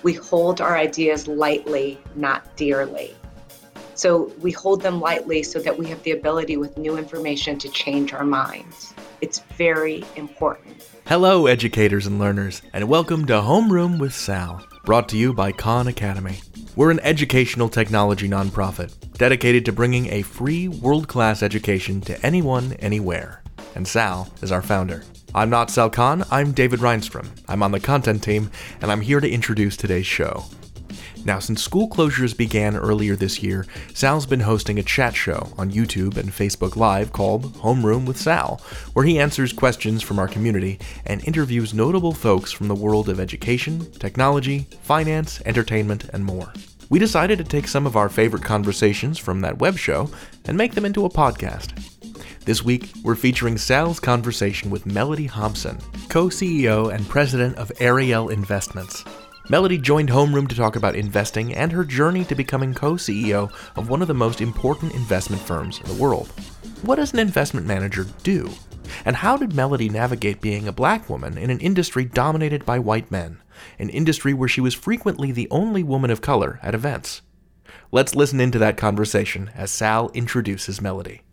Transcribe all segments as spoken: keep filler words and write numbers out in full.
We hold our ideas lightly, not dearly. So we hold them lightly so that we have the ability with new information to change our minds. It's very important. Hello, educators and learners, and welcome to Homeroom with Sal, brought to you by Khan Academy. We're an educational technology nonprofit dedicated to bringing a free, world-class education to anyone, anywhere. And Sal is our founder. I'm not Sal Khan, I'm David Reinstrom. I'm on the content team, and I'm here to introduce today's show. Now, since school closures began earlier this year, Sal's been hosting a chat show on YouTube and Facebook Live called Homeroom with Sal, where he answers questions from our community and interviews notable folks from the world of education, technology, finance, entertainment, and more. We decided to take some of our favorite conversations from that web show and make them into a podcast. This week, we're featuring Sal's conversation with Mellody Hobson, co-C E O and president of Ariel Investments. Mellody joined Homeroom to talk about investing and her journey to becoming co-C E O of one of the most important investment firms in the world. What does an investment manager do? And how did Mellody navigate being a black woman in an industry dominated by white men, an industry where she was frequently the only woman of color at events? Let's listen into that conversation as Sal introduces Mellody.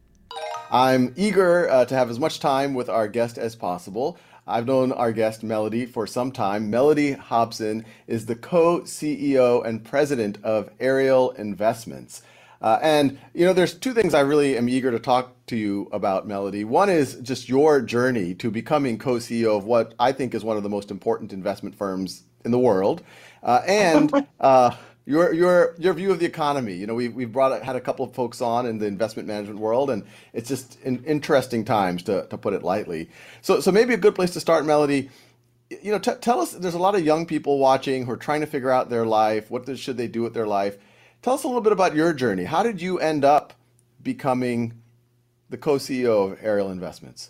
I'm eager uh, to have as much time with our guest as possible. I've known our guest, Mellody, for some time. Mellody Hobson is the co-C E O and president of Ariel Investments. Uh, and, you know, there's two things I really am eager to talk to you about, Mellody. One is just your journey to becoming co-C E O of what I think is one of the most important investment firms in the world. Uh, and uh, your your your view of the economy. You know, we've, we've brought had a couple of folks on in the investment management world, and it's just in, interesting times, to, to put it lightly. So so maybe a good place to start, Mellody. You know, t- tell us, there's a lot of young people watching who are trying to figure out their life. What the, should they do with their life? Tell us a little bit about your journey. How did you end up becoming the co-C E O of Ariel Investments?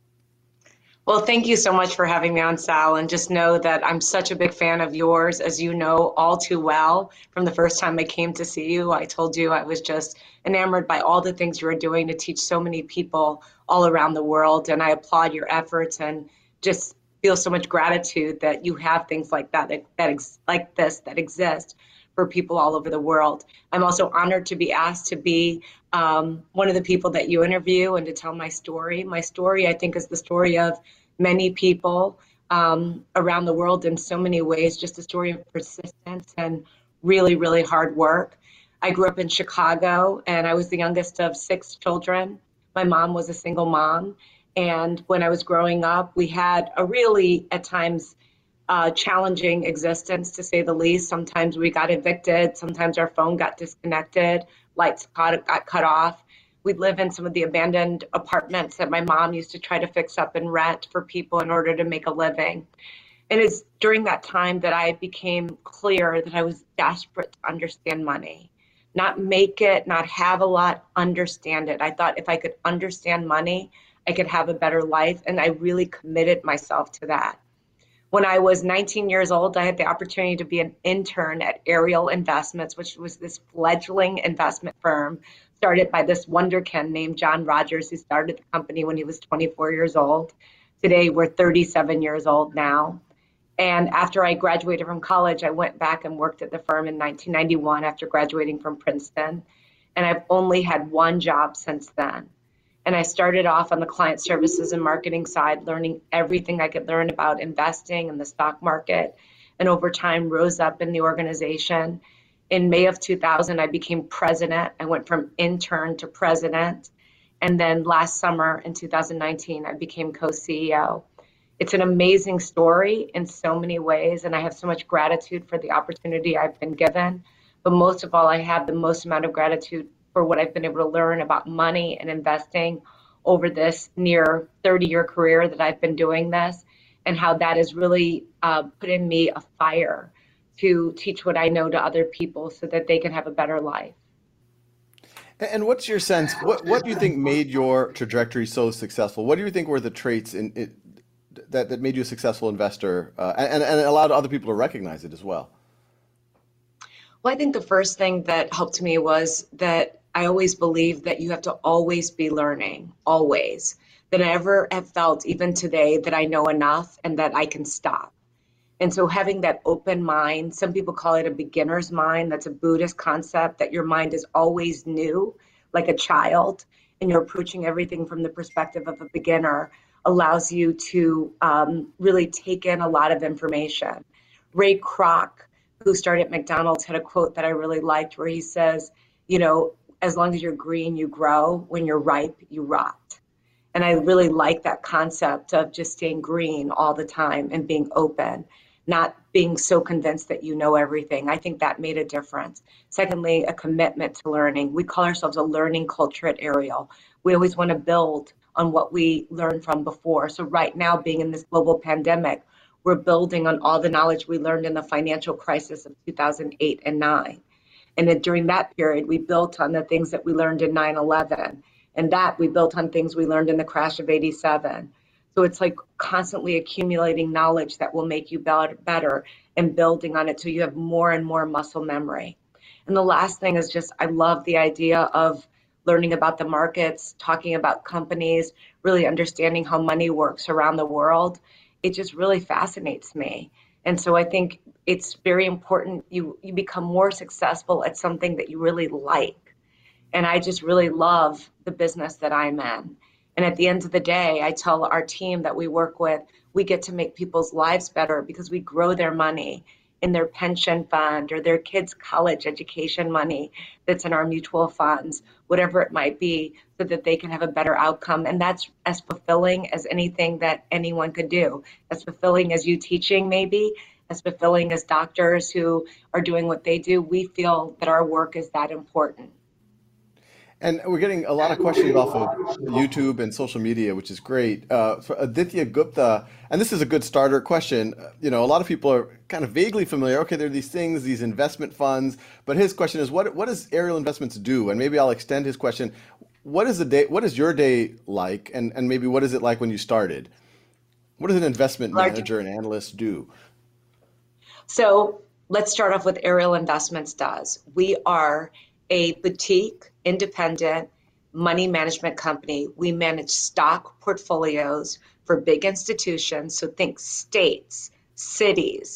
Well, thank you so much for having me on, Sal, and just know that I'm such a big fan of yours, as you know all too well. From the first time I came to see you, I told you I was just enamored by all the things you were doing to teach so many people all around the world, and I applaud your efforts and just feel so much gratitude that you have things like that, that, that ex- like this that exist for people all over the world. I'm also honored to be asked to be um, one of the people that you interview and to tell my story. My story, I think, is the story of many people um, around the world in so many ways, just a story of persistence and really, really hard work. I grew up in Chicago, and I was the youngest of six children. My mom was a single mom. And when I was growing up, we had a really, at times, uh, challenging existence, to say the least. Sometimes we got evicted. Sometimes our phone got disconnected. Lights got, got cut off. We'd live in some of the abandoned apartments that my mom used to try to fix up and rent for people in order to make a living. And it's during that time that I became clear that I was desperate to understand money. Not make it, not have a lot, understand it. I thought if I could understand money, I could have a better life. And I really committed myself to that. When I was nineteen years old, I had the opportunity to be an intern at Ariel Investments, which was this fledgling investment firm started by this wonderkind named John Rogers, who started the company when he was twenty-four years old. Today, we're thirty-seven years old now. And after I graduated from college, I went back and worked at the firm in nineteen ninety-one after graduating from Princeton. And I've only had one job since then. And I started off on the client services and marketing side, learning everything I could learn about investing in the stock market, and over time rose up in the organization. In May of two thousand, I became president. I went from intern to president. And then last summer in two thousand nineteen, I became co-C E O. It's an amazing story in so many ways, and I have so much gratitude for the opportunity I've been given. But most of all, I have the most amount of gratitude for what I've been able to learn about money and investing over this near thirty-year career that I've been doing this, and how that has really uh, put in me a fire to teach what I know to other people so that they can have a better life. And what's your sense, what, what do you think made your trajectory so successful? What do you think were the traits in it that, that made you a successful investor uh, and, and allowed other people to recognize it as well? Well, I think the first thing that helped me was that I always believe that you have to always be learning, always. That I never have felt, even today, that I know enough and that I can stop. And so having that open mind, some people call it a beginner's mind. That's a Buddhist concept, that your mind is always new, like a child, and you're approaching everything from the perspective of a beginner, allows you to um, really take in a lot of information. Ray Kroc, who started McDonald's, had a quote that I really liked where he says, you know, as long as you're green, you grow. When you're ripe, you rot. And I really like that concept of just staying green all the time and being open, not being so convinced that you know everything. I think that made a difference. Secondly, a commitment to learning. We call ourselves a learning culture at Ariel. We always want to build on what we learned from before. So right now, being in this global pandemic, we're building on all the knowledge we learned in the financial crisis of two thousand eight and nine. And then during that period, we built on the things that we learned in nine eleven. And that we built on things we learned in the crash of eighty-seven. So it's like constantly accumulating knowledge that will make you better and building on it so you have more and more muscle memory. And the last thing is just, I love the idea of learning about the markets, talking about companies, really understanding how money works around the world. It just really fascinates me. And so I think it's very important you, you become more successful at something that you really like. And I just really love the business that I'm in. And at the end of the day, I tell our team that we work with, we get to make people's lives better because we grow their money in their pension fund or their kids' college education money that's in our mutual funds, whatever it might be, so that they can have a better outcome. And that's as fulfilling as anything that anyone could do, as fulfilling as you teaching maybe, as fulfilling as doctors who are doing what they do. We feel that our work is that important. And we're getting a lot of questions off of YouTube and social media, which is great. Uh, for Aditya Gupta, and this is a good starter question. You know, a lot of people are kind of vaguely familiar. Okay, there are these things, these investment funds, but his question is, what what does Ariel Investments do? And maybe I'll extend his question. What is the day? What is your day like? And and maybe what is it like when you started? What does an investment manager and analyst do? So let's start off with Ariel Investments does. We are a boutique, independent money management company. We manage stock portfolios for big institutions. So think states, cities,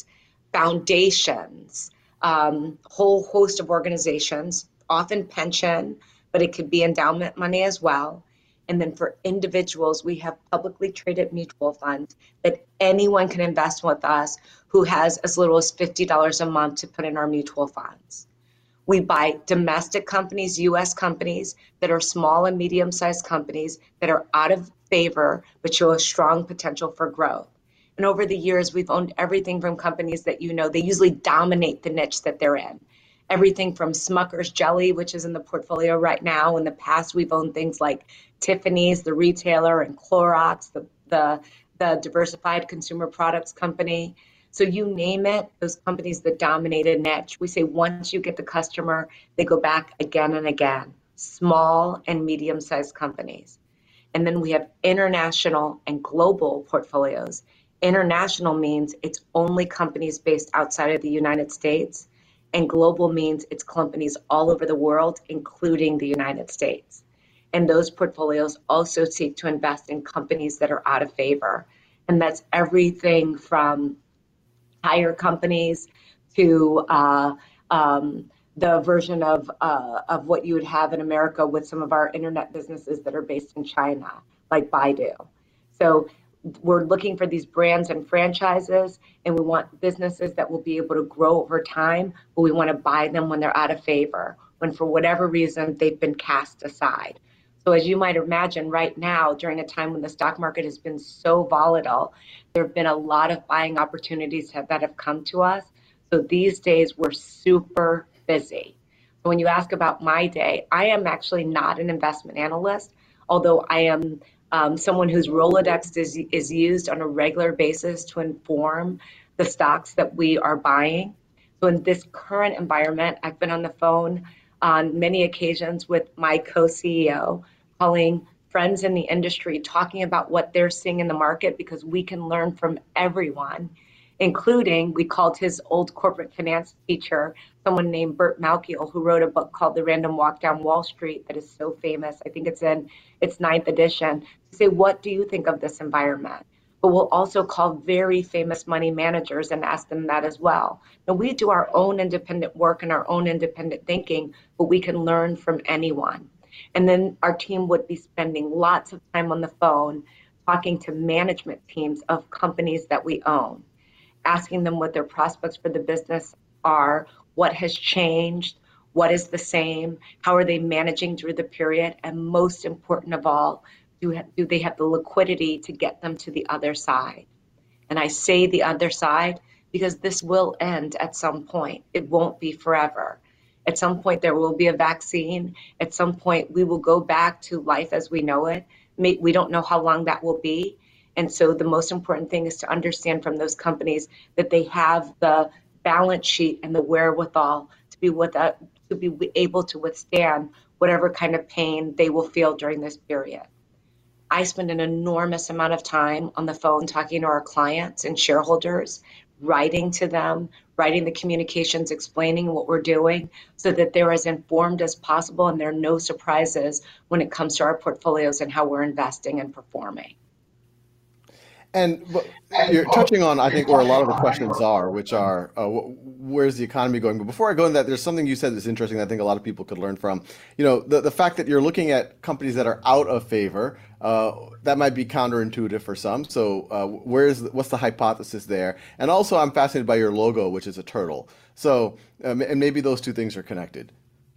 foundations, um, whole host of organizations, often pension, but it could be endowment money as well. And then for individuals, we have publicly traded mutual funds that anyone can invest with us who has as little as fifty dollars a month to put in our mutual funds. We buy domestic companies, U S companies that are small and medium-sized companies that are out of favor but show a strong potential for growth. And over the years, we've owned everything from companies that, you know, they usually dominate the niche that they're in. Everything from Smucker's Jelly, which is in the portfolio right now. In the past, we've owned things like Tiffany's, the retailer, and Clorox, the, the, the diversified consumer products company. So you name it, those companies that dominate a niche. We say once you get the customer, they go back again and again. Small and medium-sized companies. And then we have international and global portfolios. International means it's only companies based outside of the United States. And global means it's companies all over the world, including the United States. And those portfolios also seek to invest in companies that are out of favor. And that's everything from tire companies to uh, um, the version of, uh, of what you would have in America with some of our internet businesses that are based in China, like Baidu. So we're looking for these brands and franchises, and we want businesses that will be able to grow over time, but we want to buy them when they're out of favor, when for whatever reason they've been cast aside. So as you might imagine, right now, during a time when the stock market has been so volatile, there have been a lot of buying opportunities that have come to us. So these days, we're super busy. So when you ask about my day, I am actually not an investment analyst, although I am um, someone whose Rolodex is, is used on a regular basis to inform the stocks that we are buying. So in this current environment, I've been on the phone on many occasions with my co-C E O, calling friends in the industry, talking about what they're seeing in the market, because we can learn from everyone, including, we called his old corporate finance teacher, someone named Burt Malkiel, who wrote a book called The Random Walk Down Wall Street that is so famous. I think it's in its ninth edition, to say, what do you think of this environment? but we'll also call very famous money managers and ask them that as well. Now, we do our own independent work and our own independent thinking, but we can learn from anyone. And then our team would be spending lots of time on the phone talking to management teams of companies that we own, asking them what their prospects for the business are, what has changed, what is the same, how are they managing through the period, and most important of all, do, do they have the liquidity to get them to the other side? And I say the other side because this will end at some point. It won't be forever. At some point, there will be a vaccine. At some point, we will go back to life as we know it. We don't know how long that will be. And so the most important thing is to understand from those companies that they have the balance sheet and the wherewithal to be with a, to be able to withstand whatever kind of pain they will feel during this period. I spend an enormous amount of time on the phone talking to our clients and shareholders, writing to them, writing the communications, explaining what we're doing so that they're as informed as possible and there are no surprises when it comes to our portfolios and how we're investing and performing. And you're touching on, I think, where a lot of the questions are, which are, uh, where's the economy going? But before I go into that, there's something you said that's interesting that I think a lot of people could learn from. You know, the, the fact that you're looking at companies that are out of favor, uh, that might be counterintuitive for some. So uh, where's what's the hypothesis there? And also, I'm fascinated by your logo, which is a turtle. So, um, and maybe those two things are connected.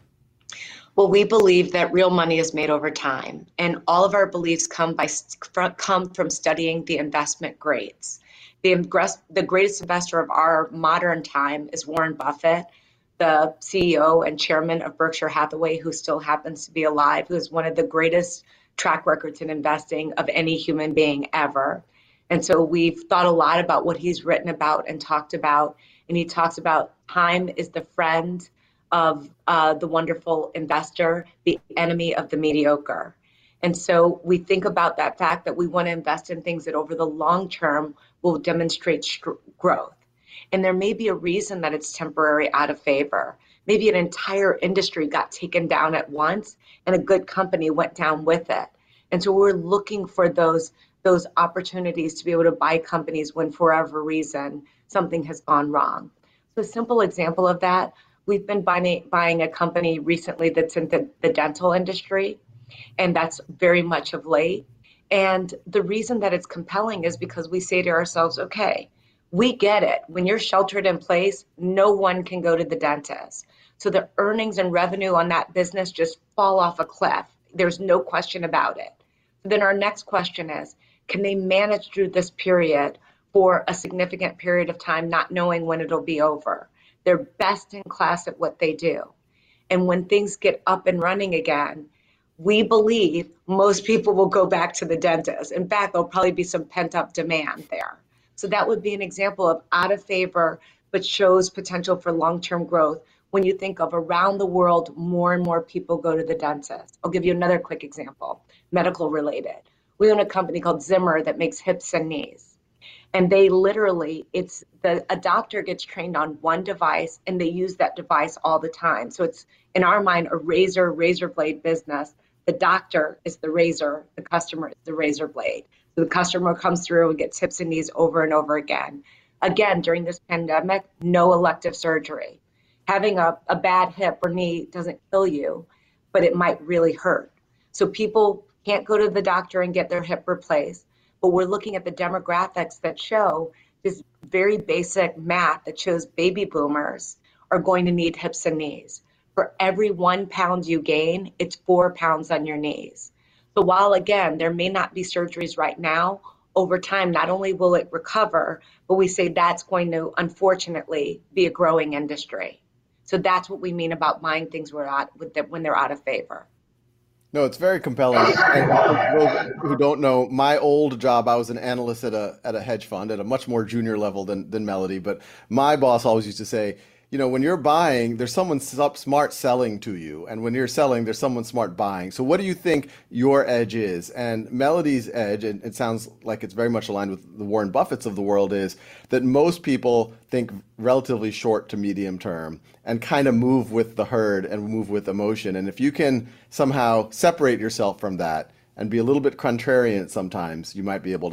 Well, we believe that real money is made over time, and all of our beliefs come by come from studying the investment greats. The, the greatest investor of our modern time is Warren Buffett, the C E O and chairman of Berkshire Hathaway, who still happens to be alive, who is one of the greatest track records in investing of any human being ever. And so we've thought a lot about what he's written about and talked about, and he talks about time is the friend of uh, the wonderful investor, the enemy of the mediocre. And so we think about that fact that we want to invest in things that over the long term will demonstrate st- growth. And there may be a reason that it's temporary out of favor. Maybe an entire industry got taken down at once and a good company went down with it. And so we're looking for those, those opportunities to be able to buy companies when for whatever reason something has gone wrong. So a simple example of that, we've been buying, buying a company recently that's in the, the dental industry, and that's very much of late. And the reason that it's compelling is because we say to ourselves, okay, we get it. When you're sheltered in place, no one can go to the dentist. So the earnings and revenue on that business just fall off a cliff. There's no question about it. So then our next question is, can they manage through this period for a significant period of time, not knowing when it'll be over? They're best in class at what they do. And when things get up and running again, we believe most people will go back to the dentist. In fact, there'll probably be some pent-up demand there. So that would be an example of out of favor, but shows potential for long-term growth. When you think of around the world, more and more people go to the dentist. I'll give you another quick example, medical related. We own a company called Zimmer that makes hips and knees. And they literally, it's the a doctor gets trained on one device and they use that device all the time. So it's, in our mind, a razor, razor blade business. The doctor is the razor, the customer is the razor blade. So the customer comes through and gets hips and knees over and over again. Again, during this pandemic, no elective surgery. Having a, a bad hip or knee doesn't kill you, but it might really hurt. So people can't go to the doctor and get their hip replaced. But we're looking at the demographics that show this very basic math that shows baby boomers are going to need hips and knees. For every one pound you gain, it's four pounds on your knees. So while, again, there may not be surgeries right now, over time, not only will it recover, but we say that's going to, unfortunately, be a growing industry. So that's what we mean about buying things when they're out of favor. No, it's very compelling. And for those who don't know, my old job, I was an analyst at a at a hedge fund at a much more junior level than than Melody. But my boss always used to say, you know, when you're buying, there's someone smart selling to you. And when you're selling, there's someone smart buying. So what do you think your edge is? And Melody's edge, and it sounds like it's very much aligned with the Warren Buffetts of the world, is that most people think relatively short to medium term and kind of move with the herd and move with emotion. And if you can somehow separate yourself from that and be a little bit contrarian sometimes, you might be able to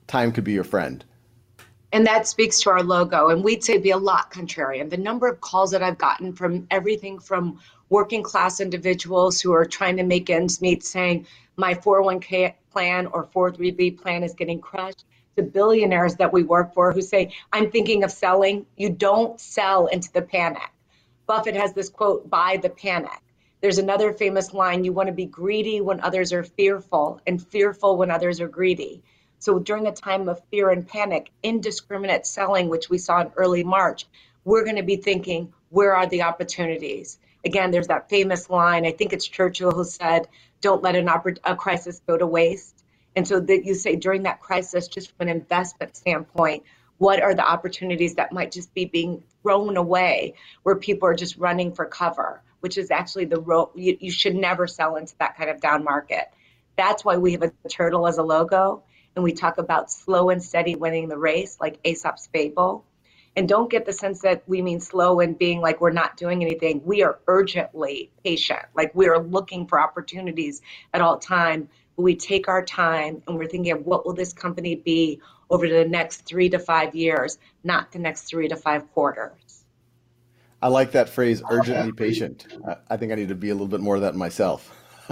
time could be your friend. And that speaks to our logo. And we'd say be a lot contrarian. The number of calls that I've gotten from everything from working class individuals who are trying to make ends meet saying my four oh one k plan or four oh three b plan is getting crushed, to billionaires that we work for who say, I'm thinking of selling. You don't sell into the panic. Buffett has this quote, buy the panic. There's another famous line, you want to be greedy when others are fearful and fearful when others are greedy. So during a time of fear and panic, indiscriminate selling, which we saw in early March, we're going to be thinking, where are the opportunities? Again, there's that famous line, I think it's Churchill who said, don't let an oppor- a crisis go to waste. And so that you say during that crisis, just from an investment standpoint, what are the opportunities that might just be being thrown away where people are just running for cover, which is actually the road, you, you should never sell into that kind of down market. That's why we have a turtle as a logo. And we talk about slow and steady winning the race, like Aesop's fable. And don't get the sense that we mean slow and being like we're not doing anything. We are urgently patient, like we are looking for opportunities at all time. But we take our time and we're thinking of what will this company be over the next three to five years, not the next three to five quarters. I like that phrase, urgently patient. I think I need to be a little bit more of that myself.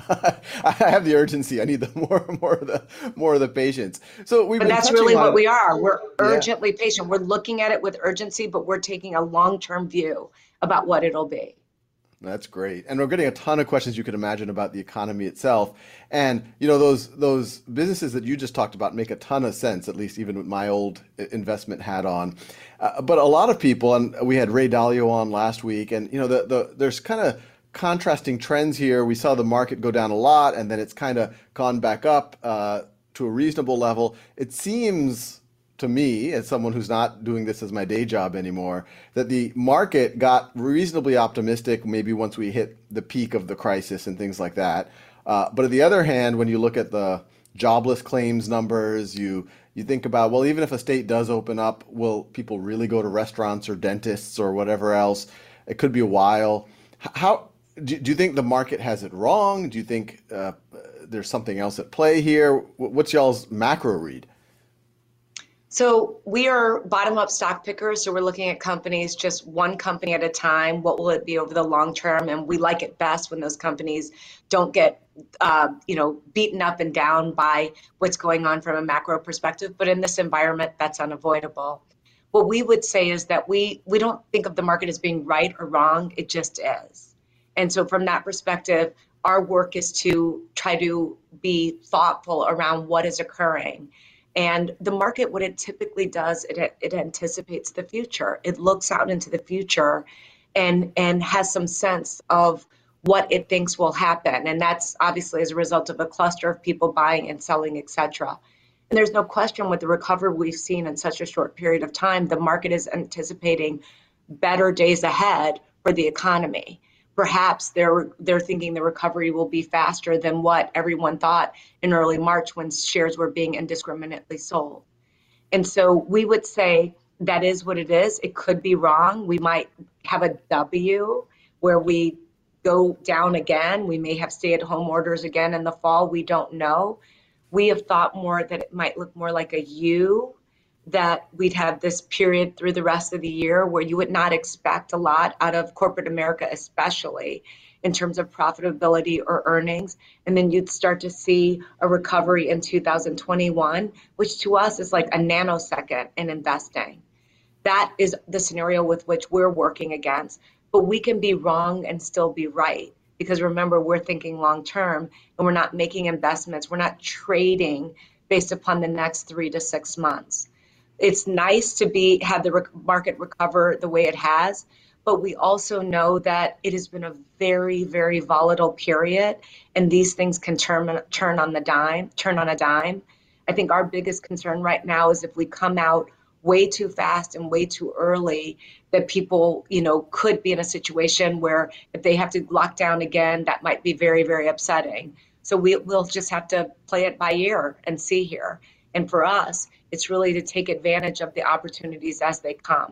I have the urgency. I need the more, more of the, more of the patience. So we've but been that's touching really on, what we are. We're yeah, urgently patient. We're looking at it with urgency, but we're taking a long-term view about what it'll be. that's great. And we're getting a ton of questions you can imagine about the economy itself. And you know, those those businesses that you just talked about make a ton of sense, at least even with my old i- investment hat on. Uh, but a lot of people, and we had Ray Dalio on last week, and you know, the, the there's kind of contrasting trends here. We saw the market go down a lot, and then it's kind of gone back up uh, to a reasonable level. It seems to me, as someone who's not doing this as my day job anymore, that the market got reasonably optimistic maybe once we hit the peak of the crisis and things like that. Uh, but on the other hand, when you look at the jobless claims numbers, you you think about, well, even if a state does open up, will people really go to restaurants or dentists or whatever else? It could be a while. H- How do, do you think the market has it wrong? Do you think uh, there's something else at play here? Wh- What's y'all's macro read? So we are bottom-up stock pickers. So we're looking at companies, just one company at a time. What will it be over the long term? And we like it best when those companies don't get, uh, you know, beaten up and down by what's going on from a macro perspective. But in this environment, that's unavoidable. What we would say is that we we don't think of the market as being right or wrong. It just is. And so from that perspective, our work is to try to be thoughtful around what is occurring. And the market, what it typically does, it, it anticipates the future. It looks out into the future and, and has some sense of what it thinks will happen. And that's obviously as a result of a cluster of people buying and selling, et cetera. And there's no question with the recovery we've seen in such a short period of time, the market is anticipating better days ahead for the economy. Perhaps they're they're thinking the recovery will be faster than what everyone thought in early March when shares were being indiscriminately sold. And so we would say that is what it is. It could be wrong. We might have a W where we go down again. We may have stay-at-home orders again in the fall. We don't know. We have thought more that it might look more like a U, that we'd have this period through the rest of the year where you would not expect a lot out of corporate America, especially in terms of profitability or earnings. And then you'd start to see a recovery in two thousand twenty-one, which to us is like a nanosecond in investing. That is the scenario with which we're working against. But we can be wrong and still be right. Because remember, we're thinking long term and we're not making investments. We're not trading based upon the next three to six months. It's nice to be have the rec- market recover the way it has, but we also know that it has been a very, very volatile period, and these things can turn turn on the dime, turn on a dime. I think our biggest concern right now is if we come out way too fast and way too early, that people, you know, could be in a situation where if they have to lock down again, that might be very, very upsetting. So we, we'll just have to play it by ear and see here. And for us, it's really to take advantage of the opportunities as they come.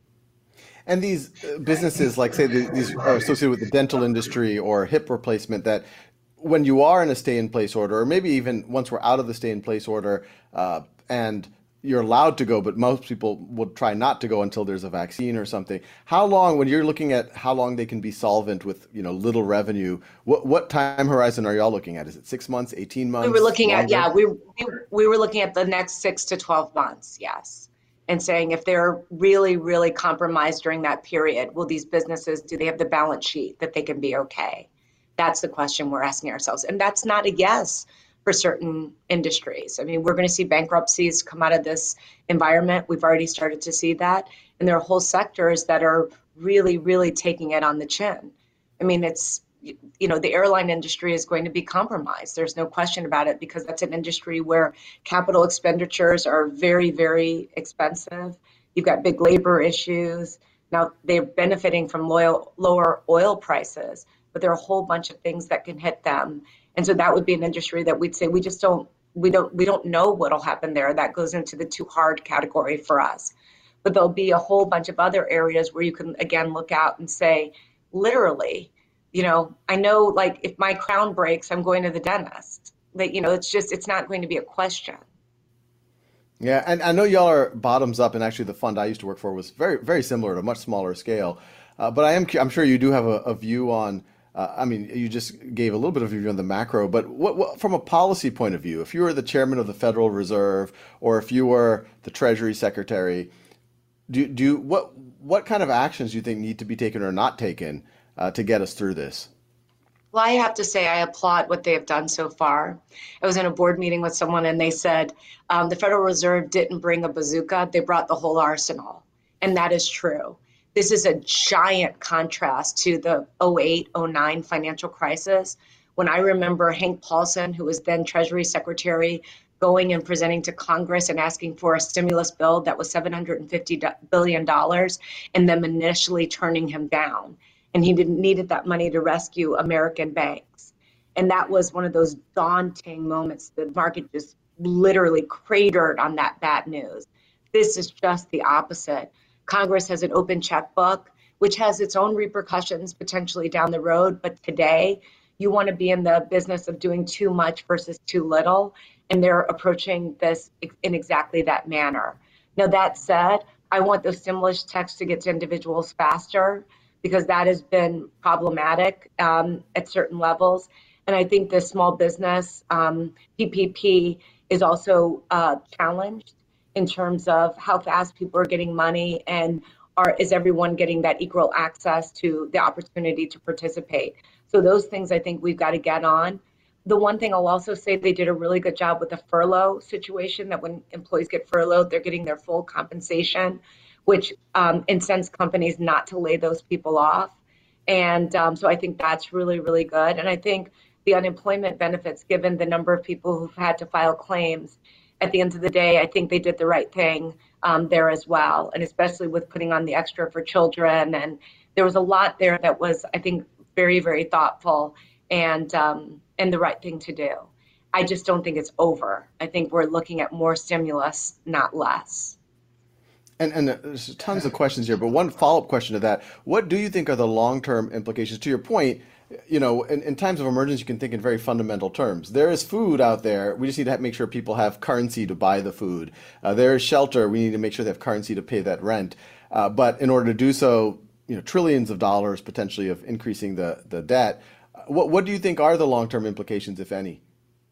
And these uh, businesses, like say the, these are associated with the dental industry or hip replacement, that when you are in a stay-in-place order, or maybe even once we're out of the stay-in-place order, uh, and you're allowed to go, but most people would try not to go until there's a vaccine or something. How long, when you're looking at how long they can be solvent with, you know, little revenue, what what time horizon are y'all looking at? Is it six months, eighteen We were months, looking at, longer? yeah, we, we, we were looking at the next six to twelve months, yes. And saying if they're really, really compromised during that period, will these businesses, do they have the balance sheet that they can be okay? That's the question we're asking ourselves. And that's not a yes for certain industries. I mean, we're going to see bankruptcies come out of this environment. We've already started to see that. And there are whole sectors that are really, really taking it on the chin. I mean, it's, you know, the airline industry is going to be compromised. There's no question about it, because that's an industry where capital expenditures are very, very expensive. You've got big labor issues. Now they're benefiting from loyal, lower oil prices, but there are a whole bunch of things that can hit them. And so that would be an industry that we'd say we just don't, we don't, we don't know what'll happen there. That goes into the too hard category for us. But there'll be a whole bunch of other areas where you can, again, look out and say, literally, you know, I know, like, if my crown breaks, I'm going to the dentist. That, you know, it's just, it's not going to be a question. Yeah, and I know y'all are bottoms up, and actually the fund I used to work for was very, very similar at a much smaller scale. Uh, but I am, cu- I'm sure you do have a, a view on. Uh, I mean, you just gave a little bit of a view on the macro, but what, what, from a policy point of view, if you were the chairman of the Federal Reserve, or if you were the Treasury Secretary, do do what what kind of actions do you think need to be taken or not taken uh, to get us through this? Well, I have to say, I applaud what they have done so far. I was in a board meeting with someone and they said um, the Federal Reserve didn't bring a bazooka, they brought the whole arsenal. And that is true. This is a giant contrast to the oh eight, oh nine financial crisis. When I remember Hank Paulson, who was then Treasury Secretary, going and presenting to Congress and asking for a stimulus bill that was seven hundred fifty billion dollars, and them initially turning him down. And he didn't needed that money to rescue American banks. And that was one of those daunting moments. The market just literally cratered on that bad news. This is just the opposite. Congress has an open checkbook, which has its own repercussions potentially down the road. But today, you want to be in the business of doing too much versus too little. And they're approaching this in exactly that manner. Now, that said, I want those stimulus checks to get to individuals faster, because that has been problematic um, at certain levels. And I think the small business um, P P P is also uh, challenged in terms of how fast people are getting money, and are, is everyone getting that equal access to the opportunity to participate. So those things I think we've got to get on. The one thing I'll also say, they did a really good job with the furlough situation, that when employees get furloughed, they're getting their full compensation, which um, incents companies not to lay those people off. And um, so I think that's really, really good. And I think the unemployment benefits, given the number of people who've had to file claims, at the end of the day, I think they did the right thing um, there as well. And especially with putting on the extra for children. And there was a lot there that was, I think, very, very thoughtful, and um, and the right thing to do. I just don't think it's over. I think we're looking at more stimulus, not less. And, and there's tons of questions here, but one follow-up question to that: what do you think are the long-term implications? To your point, you know, in, in times of emergency, you can think in very fundamental terms. There is food out there. We just need to have, make sure people have currency to buy the food. Uh, there is shelter. We need to make sure they have currency to pay that rent. Uh, but in order to do so, you know, trillions of dollars potentially of increasing the the debt. What what do you think are the long-term implications, if any?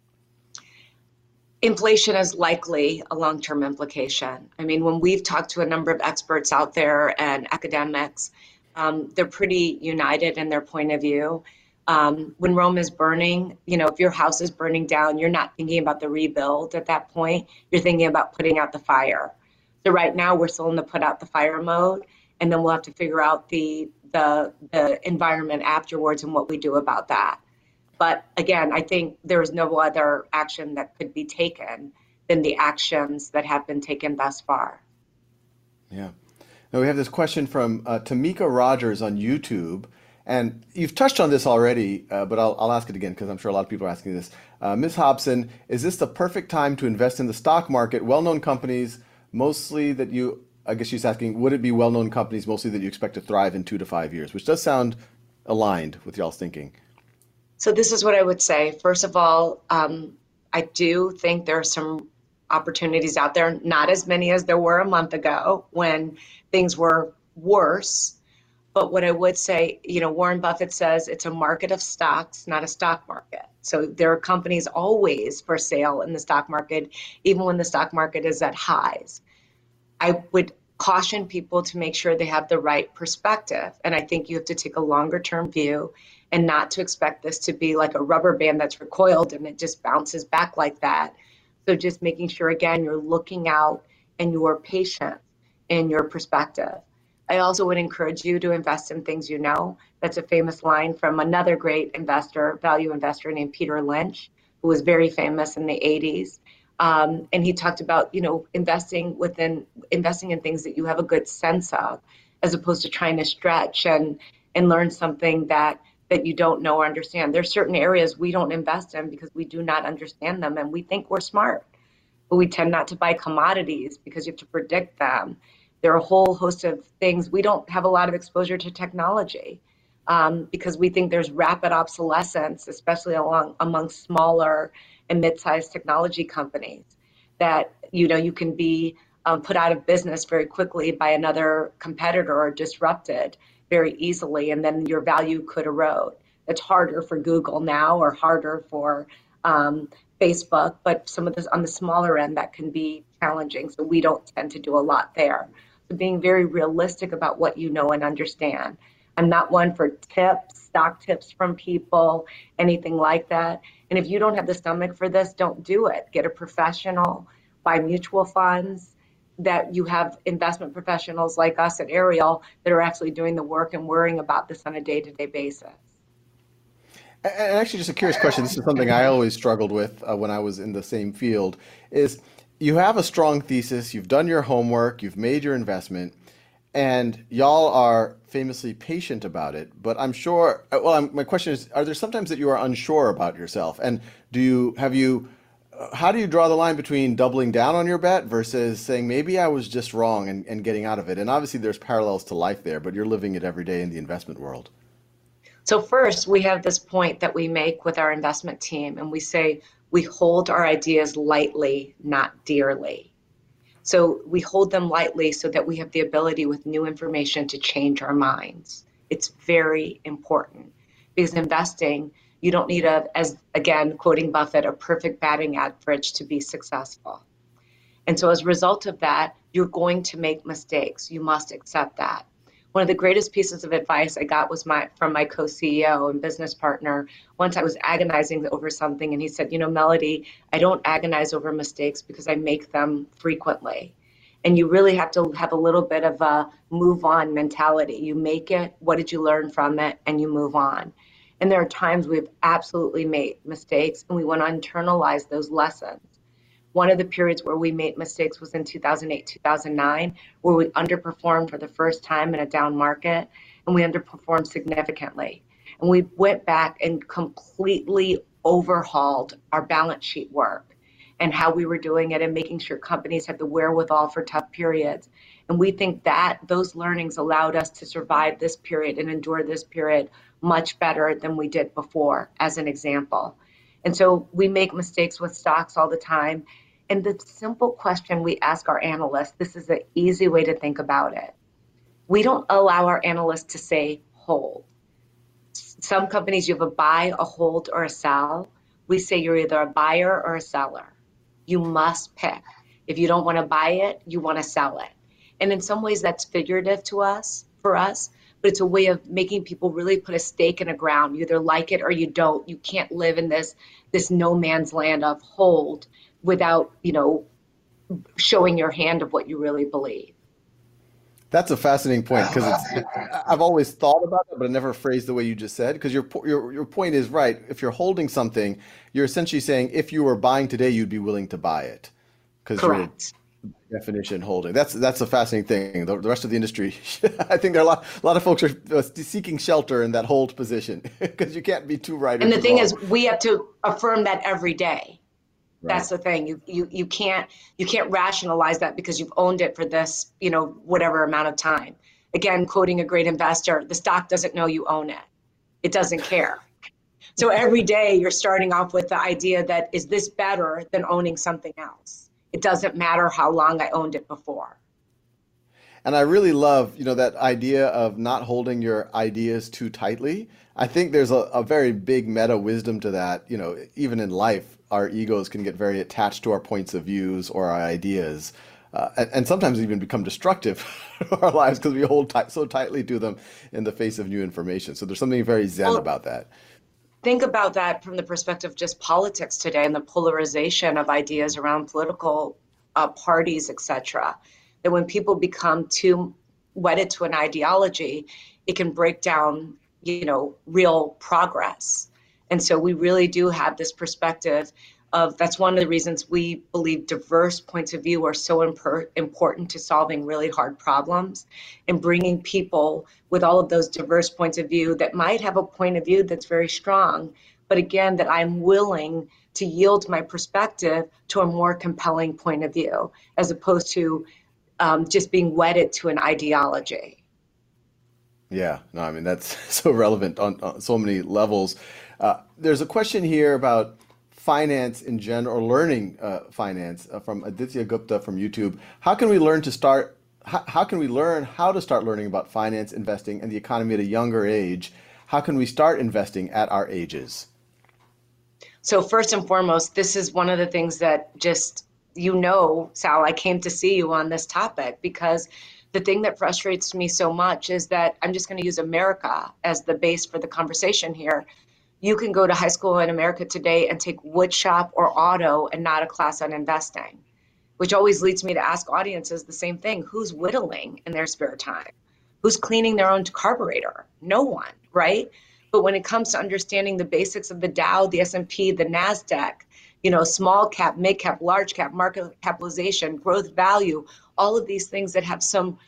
Inflation is likely a long-term implication. I mean, when we've talked to a number of experts out there and academics, um, they're pretty united in their point of view. Um, when Rome is burning, you know, if your house is burning down, you're not thinking about the rebuild at that point. You're thinking about putting out the fire. So right now we're still in the put out the fire mode, and then we'll have to figure out the the the environment afterwards and what we do about that. But again, I think there is no other action that could be taken than the actions that have been taken thus far. Yeah. Now we have this question from uh, Tamika Rogers on YouTube, and you've touched on this already, uh, but I'll, I'll ask it again because I'm sure a lot of people are asking this. Uh, Miz Hobson, is this the perfect time to invest in the stock market? Well-known companies, mostly that you, I guess she's asking, would it be well-known companies mostly that you expect to thrive in two to five years, which does sound aligned with y'all's thinking. So this is what I would say. First of all, um, I do think there are some opportunities out there, not as many as there were a month ago when things were worse. But what I would say, you know, Warren Buffett says it's a market of stocks, not a stock market. So there are companies always for sale in the stock market, even when the stock market is at highs. I would caution people to make sure they have the right perspective. And I think you have to take a longer term view and not to expect this to be like a rubber band that's recoiled and it just bounces back like that. So just making sure, again, you're looking out and you are patient in your perspective. I also would encourage you to invest in things you know. That's a famous line from another great investor, value investor named Peter Lynch, who was very famous in the eighties. Um, and he talked about, you know, investing within investing in things that you have a good sense of, as opposed to trying to stretch and and learn something that that you don't know or understand. There's certain areas we don't invest in because we do not understand them and we think we're smart, but we tend not to buy commodities because you have to predict them. There are a whole host of things. We don't have a lot of exposure to technology um, because we think there's rapid obsolescence, especially along among smaller and mid-sized technology companies, that you know you can be um, put out of business very quickly by another competitor or disrupted very easily, and then your value could erode. It's harder for Google now or harder for um, Facebook, but some of this on the smaller end that can be challenging. So we don't tend to do a lot there. So being very realistic about what you know and understand. I'm not one for tips, stock tips from people, anything like that. And if you don't have the stomach for this, don't do it. Get a professional, buy mutual funds, that you have investment professionals like us at Ariel that are actually doing the work and worrying about this on a day-to-day basis. And actually, just a curious question. This is something I always struggled with uh, when I was in the same field, is you have a strong thesis, you've done your homework, you've made your investment, and y'all are famously patient about it. But I'm sure, well, I'm, my question is, are there sometimes that you are unsure about yourself? And do you, have you, uh, how do you draw the line between doubling down on your bet versus saying, maybe I was just wrong and, and getting out of it? And obviously there's parallels to life there, but you're living it every day in the investment world. So first, we have this point that we make with our investment team, and we say we hold our ideas lightly, not dearly. So we hold them lightly so that we have the ability with new information to change our minds. It's very important because investing, you don't need a, as again, quoting Buffett, a perfect batting average to be successful. And so as a result of that, you're going to make mistakes. You must accept that. One of the greatest pieces of advice I got was my from my co-C E O and business partner. Once I was agonizing over something and he said, you know, Melody, I don't agonize over mistakes because I make them frequently. And you really have to have a little bit of a move on mentality. You make it, what did you learn from it? And you move on. And there are times we've absolutely made mistakes and we want to internalize those lessons. One of the periods where we made mistakes was in two thousand eight, two thousand nine, where we underperformed for the first time in a down market, and we underperformed significantly. And we went back and completely overhauled our balance sheet work and how we were doing it and making sure companies had the wherewithal for tough periods. And we think that those learnings allowed us to survive this period and endure this period much better than we did before, as an example. And so we make mistakes with stocks all the time. And the simple question we ask our analysts, this is an easy way to think about it. We don't allow our analysts to say hold. Some companies, you have a buy, a hold, or a sell. We say you're either a buyer or a seller. You must pick. If you don't want to buy it, you want to sell it. And in some ways that's figurative to us, for us, but it's a way of making people really put a stake in the ground. You either like it or you don't. You can't live in this this no man's land of hold without, you know, showing your hand of what you really believe. That's a fascinating point because it's I've always thought about it, but I never phrased the way you just said. Because your your your point is right. If you're holding something, you're essentially saying if you were buying today, you'd be willing to buy it. Correct. Definition holding. That's that's a fascinating thing. The, the rest of the industry, I think there are a lot, a lot of folks are seeking shelter in that hold position because you can't be too right. And the thing wrong. is, we have to affirm that every day. Right. That's the thing. You you you can't you can't rationalize that because you've owned it for this, you know, whatever amount of time. Again, quoting a great investor, the stock doesn't know you own it. It doesn't care. So every day you're starting off with the idea that is this better than owning something else? It doesn't matter how long I owned it before. And I really love, you know, that idea of not holding your ideas too tightly. I think there's a, a very big meta wisdom to that. You know, even in life, our egos can get very attached to our points of views or our ideas, uh, and, and sometimes even become destructive to our lives because we hold tight, so tightly to them in the face of new information. So there's something very zen Well, about that. think about that from the perspective of just politics today and the polarization of ideas around political uh, parties, et cetera. That when people become too wedded to an ideology, it can break down, you know, real progress. And so we really do have this perspective of that's one of the reasons we believe diverse points of view are so imper- important to solving really hard problems and bringing people with all of those diverse points of view that might have a point of view that's very strong, but again, that I'm willing to yield my perspective to a more compelling point of view, as opposed to um, just being wedded to an ideology. Yeah, no, I mean that's so relevant on, on so many levels. Uh, there's a question here about finance in general, or learning uh, finance uh, from Aditya Gupta from YouTube. How can we learn to start? How, how can we learn how to start learning about finance, investing, and the economy at a younger age? How can we start investing at our ages? So first and foremost, this is one of the things that just, you know, Sal, I came to see you on this topic because the thing that frustrates me so much is that I'm just going to use America as the base for the conversation here. You can go to high school in America today and take wood shop or auto and not a class on investing, which always leads me to ask audiences the same thing. Who's whittling in their spare time? Who's cleaning their own carburetor? No one, right? But when it comes to understanding the basics of the Dow, the S and P, the NASDAQ, you know, small cap, mid cap, large cap, market capitalization, growth value, all of these things that have some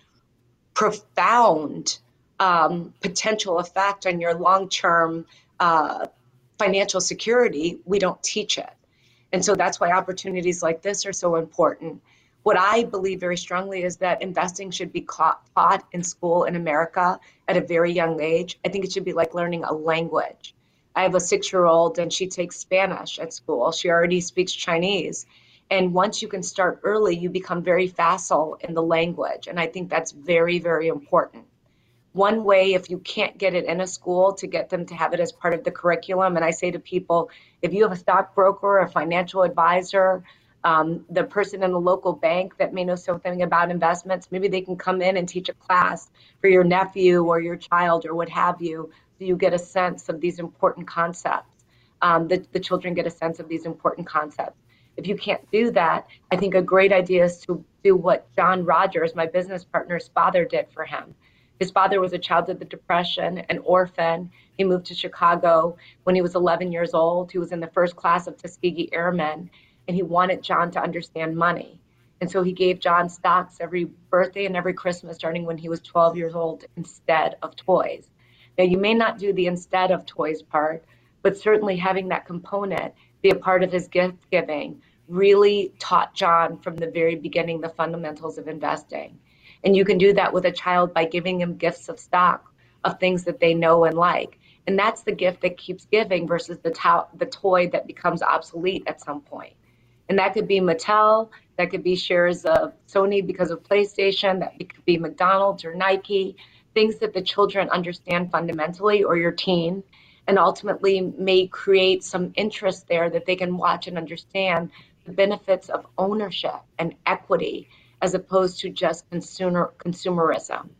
profound um, potential effect on your long-term uh, financial security, we don't teach it. And so that's why opportunities like this are so important. What I believe very strongly is that investing should be taught in school in America at a very young age. I think it should be like learning a language. I have a six-year-old and she takes Spanish at school. She already speaks Chinese. And once you can start early, you become very facile in the language. And I think that's very, very important. One way, if you can't get it in a school, to get them to have it as part of the curriculum. And I say to people, if you have a stockbroker, a financial advisor, um, the person in the local bank that may know something about investments, maybe they can come in and teach a class for your nephew or your child or what have you, so you get a sense of these important concepts. Um, the, the children get a sense of these important concepts. If you can't do that, I think a great idea is to do what John Rogers, my business partner's father, did for him. His father was a child of the Depression, an orphan. He moved to Chicago when he was eleven years old. He was in the first class of Tuskegee Airmen, and he wanted John to understand money. And so he gave John stocks every birthday and every Christmas, starting when he was twelve years old, instead of toys. Now, you may not do the instead of toys part, but certainly having that component be a part of his gift giving really taught John from the very beginning the fundamentals of investing. And you can do that with a child by giving them gifts of stock, of things that they know and like. And that's the gift that keeps giving versus the, to- the toy that becomes obsolete at some point. And that could be Mattel, that could be shares of Sony because of PlayStation, that could be McDonald's or Nike, things that the children understand fundamentally, or your teen, and ultimately may create some interest there that they can watch and understand the benefits of ownership and equity as opposed to just consumer consumerism.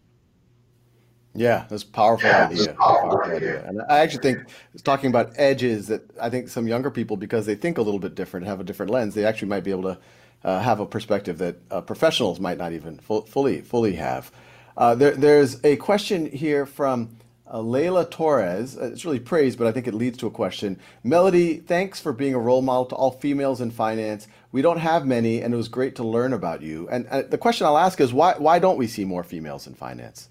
Yeah, that's a powerful idea. Powerful idea. And I actually think it's talking about edges that I think some younger people, because they think a little bit different, have a different lens, they actually might be able to uh, have a perspective that uh, professionals might not even fu- fully fully have. Uh, there, there's a question here from uh, Leila Torres. Uh, It's really praise, but I think it leads to a question. Melody, thanks for being a role model to all females in finance. We don't have many, and it was great to learn about you. And uh, the question I'll ask is, why why don't we see more females in finance?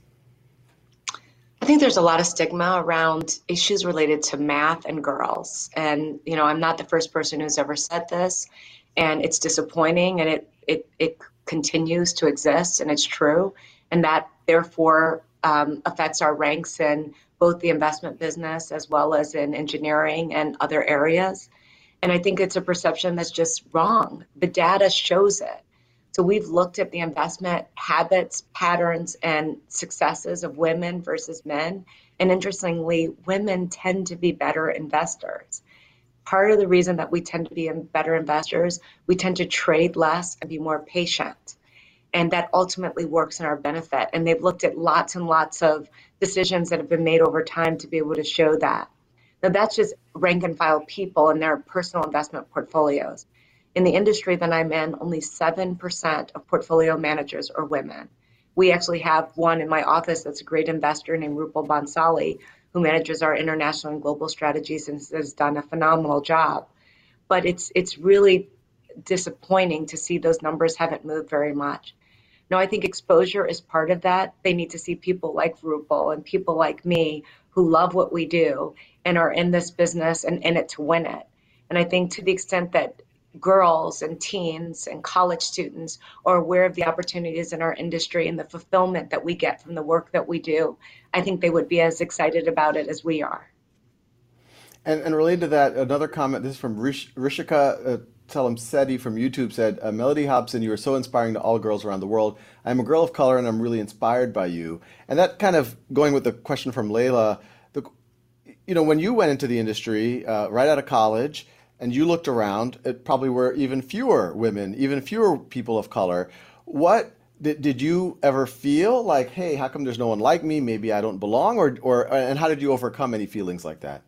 I think there's a lot of stigma around issues related to math and girls. And, you know, I'm not the first person who's ever said this, and it's disappointing, and it it it continues to exist, and it's true. And that therefore um, affects our ranks in both the investment business as well as in engineering and other areas. And I think it's a perception that's just wrong. The data shows it. So we've looked at the investment habits, patterns, and successes of women versus men. And interestingly, women tend to be better investors. Part of the reason that we tend to be better investors, we tend to trade less and be more patient. And that ultimately works in our benefit. And they've looked at lots and lots of decisions that have been made over time to be able to show that. Now, that's just rank and file people and their personal investment portfolios. In the industry that I'm in, only seven percent of portfolio managers are women. We actually have one in my office that's a great investor named Rupal Bansali, who manages our international and global strategies and has done a phenomenal job. But it's it's really disappointing to see those numbers haven't moved very much. Now, I think exposure is part of that. They need to see people like Rupal and people like me who love what we do and are in this business and in it to win it. And I think to the extent that girls and teens and college students are aware of the opportunities in our industry and the fulfillment that we get from the work that we do, I think they would be as excited about it as we are. And, and related to that, another comment, this is from Rish, Rishika uh, Talamseti from YouTube said, uh, Melody Hobson, you are so inspiring to all girls around the world. I'm a girl of color and I'm really inspired by you. And that kind of going with the question from Layla, the, you know, when you went into the industry uh, right out of college and you looked around, it probably were even fewer women, even fewer people of color. What did, did you ever feel like, hey, how come there's no one like me? Maybe I don't belong, or, or, and how did you overcome any feelings like that?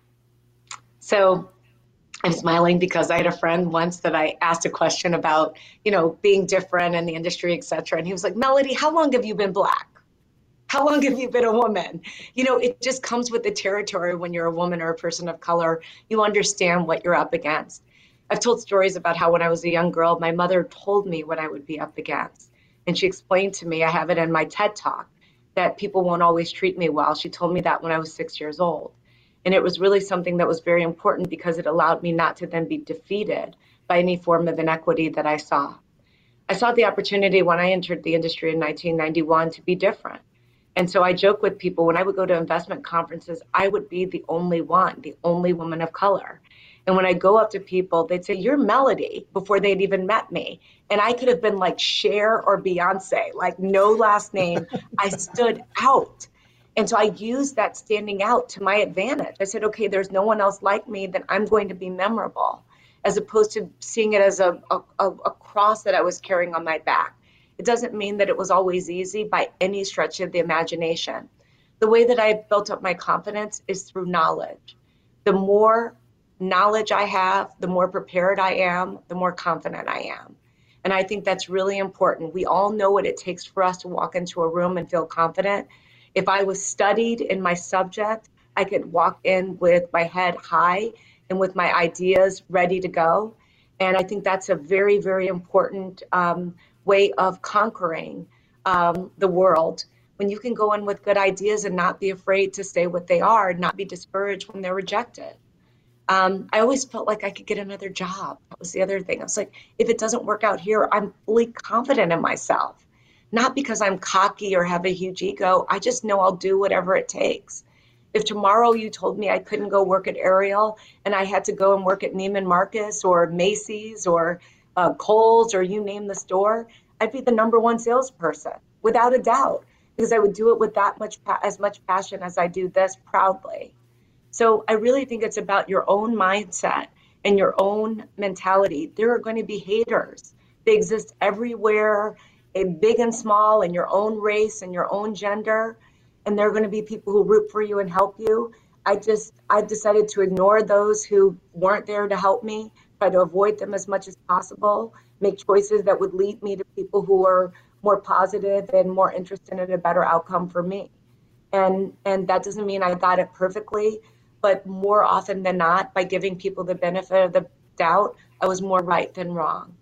So I'm smiling because I had a friend once that I asked a question about, you know, being different in the industry, et cetera. And he was like, Melody, how long have you been Black? How long have you been a woman? You know, it just comes with the territory when you're a woman or a person of color. You understand what you're up against. I've told stories about how when I was a young girl, my mother told me what I would be up against. And she explained to me, I have it in my TED Talk, that people won't always treat me well. She told me that when I was six years old. And it was really something that was very important because it allowed me not to then be defeated by any form of inequity that I saw. I saw the opportunity when I entered the industry in nineteen ninety-one to be different. And so I joke with people, when I would go to investment conferences, I would be the only one, the only woman of color. And when I go up to people, they'd say, you're Melody, before they'd even met me. And I could have been like Cher or Beyonce, like no last name. I stood out. And so I used that standing out to my advantage. I said, okay, there's no one else like me, then I'm going to be memorable, as opposed to seeing it as a, a, a cross that I was carrying on my back. It doesn't mean that it was always easy by any stretch of the imagination. The way that I built up my confidence is through knowledge. The more knowledge I have, the more prepared I am, the more confident I am. And I think that's really important. We all know what it takes for us to walk into a room and feel confident. If I was studied in my subject, I could walk in with my head high and with my ideas ready to go. And I think that's a very, very important um, way of conquering um, the world. When you can go in with good ideas and not be afraid to say what they are, and not be discouraged when they're rejected. Um, I always felt like I could get another job. That was the other thing. I was like, if it doesn't work out here, I'm fully confident in myself. Not because I'm cocky or have a huge ego. I just know I'll do whatever it takes. If tomorrow you told me I couldn't go work at Ariel and I had to go and work at Neiman Marcus or Macy's or uh, Kohl's or you name the store, I'd be the number one salesperson without a doubt, because I would do it with that much, as much passion as I do this proudly. So I really think it's about your own mindset and your own mentality. There are going to be haters. They exist everywhere, big and small, in your own race and your own gender. And there are going to be people who root for you and help you. I just, I decided to ignore those who weren't there to help me, try to avoid them as much as possible, make choices that would lead me to people who are more positive and more interested in a better outcome for me. And, and that doesn't mean I got it perfectly, but more often than not, by giving people the benefit of the doubt, I was more right than wrong.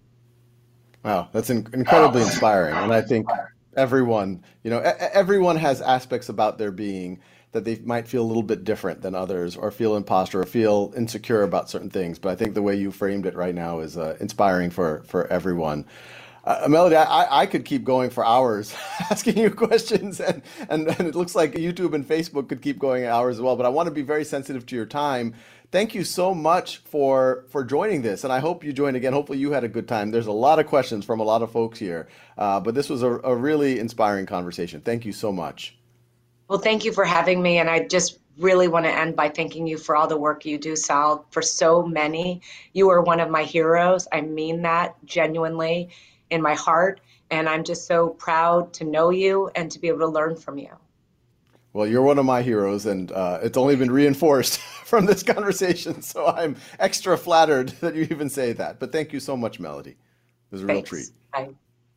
Wow, that's in- incredibly inspiring. And I think everyone, you know, e- everyone has aspects about their being that they might feel a little bit different than others, or feel imposter, or feel insecure about certain things. But I think the way you framed it right now is uh, inspiring for, for everyone. Uh, Melody, I, I could keep going for hours asking you questions, and, and, and it looks like YouTube and Facebook could keep going hours as well, but I want to be very sensitive to your time. Thank you so much for, for joining this, and I hope you join again. Hopefully you had a good time. There's a lot of questions from a lot of folks here, uh, but this was a, a really inspiring conversation. Thank you so much. Well, thank you for having me, and I just really want to end by thanking you for all the work you do, Sal, for so many. You are one of my heroes. I mean that genuinely in my heart, and I'm just so proud to know you and to be able to learn from you. Well, you're one of my heroes, and uh, it's only been reinforced from this conversation, so I'm extra flattered that you even say that. But thank you so much, Melody. It was a Thanks. real treat. Bye.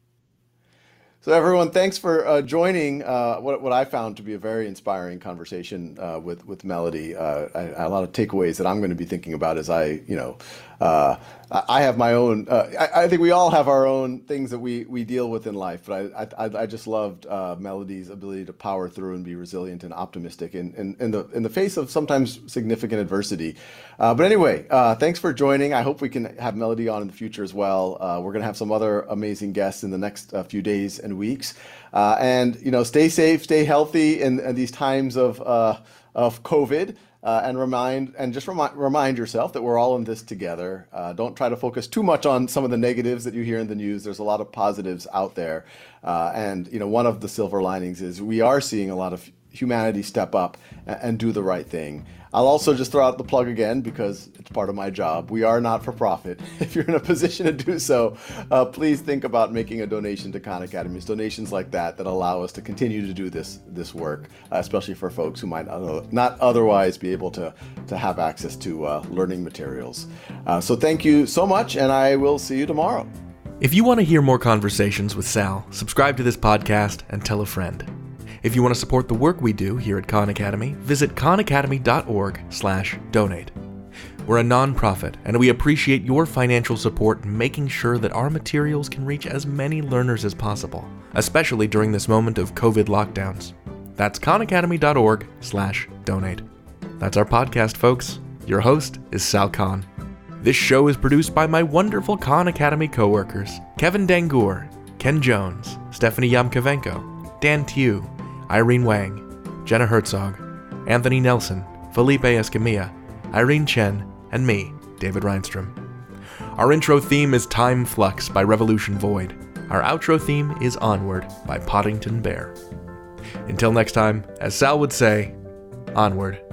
So everyone, thanks for uh, joining uh, what, what I found to be a very inspiring conversation uh, with, with Melody. Uh, I, I, a lot of takeaways that I'm going to be thinking about as I, you know, uh, I have my own, uh, I, I think we all have our own things that we, we deal with in life, but I, I, I just loved uh, Melody's ability to power through and be resilient and optimistic in, in, in, the, in the face of sometimes significant adversity. Uh, but anyway, uh, thanks for joining. I hope we can have Melody on in the future as well. Uh, we're going to have some other amazing guests in the next uh, few days and weeks. Uh, and, you know, stay safe, stay healthy in, in these times of, uh, of COVID. Uh, and remind and just remind remind yourself that we're all in this together. Uh, don't try to focus too much on some of the negatives that you hear in the news. There's a lot of positives out there, uh, and you know one of the silver linings is we are seeing a lot of humanity step up and, and do the right thing. I'll also just throw out the plug again because it's part of my job. We are not for profit. If you're in a position to do so, uh, please think about making a donation to Khan Academy. It's donations like that that allow us to continue to do this this work, uh, especially for folks who might not otherwise be able to, to have access to uh, learning materials. Uh, so thank you so much, and I will see you tomorrow. If you want to hear more conversations with Sal, subscribe to this podcast and tell a friend. If you want to support the work we do here at Khan Academy, visit khan academy dot org slash donate. We're a nonprofit, and we appreciate your financial support in making sure that our materials can reach as many learners as possible, especially during this moment of COVID lockdowns. That's khan academy dot org slash donate. That's our podcast, folks. Your host is Sal Khan. This show is produced by my wonderful Khan Academy coworkers, Kevin Dangoor, Ken Jones, Stephanie Yamkavenko, Dan Tew, Irene Wang, Jenna Herzog, Anthony Nelson, Felipe Escamilla, Irene Chen, and me, David Reinstrom. Our intro theme is Time Flux by Revolution Void. Our outro theme is Onward by Poddington Bear. Until next time, as Sal would say, onward.